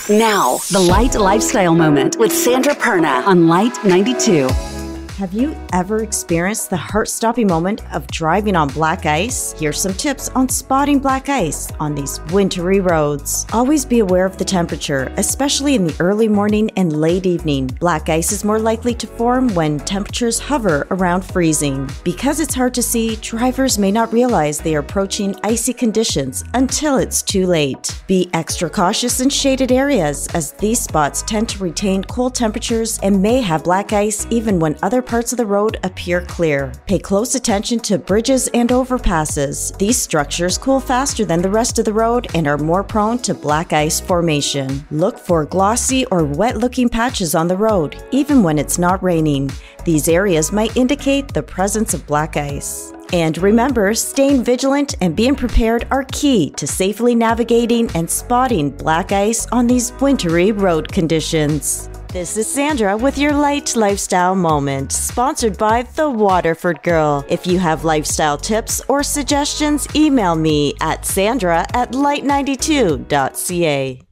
Now, the Light Lifestyle Moment with Sandra Perna on Light 92. Have you ever experienced the heart-stopping moment of driving on black ice? Here's some tips on spotting black ice on these wintry roads. Always be aware of the temperature, especially in the early morning and late evening. Black ice is more likely to form when temperatures hover around freezing. Because it's hard to see, drivers may not realize they are approaching icy conditions until it's too late. Be extra cautious in shaded areas, as these spots tend to retain cold temperatures and may have black ice even when other parts of the road appear clear. Pay close attention to bridges and overpasses. These structures cool faster than the rest of the road and are more prone to black ice formation. Look for glossy or wet-looking patches on the road, even when it's not raining. These areas might indicate the presence of black ice. And remember, staying vigilant and being prepared are key to safely navigating and spotting black ice on these wintry road conditions. This is Sandra with your Light Lifestyle Moment, sponsored by The Waterford Girl. If you have lifestyle tips or suggestions, email me at sandra@light92.ca.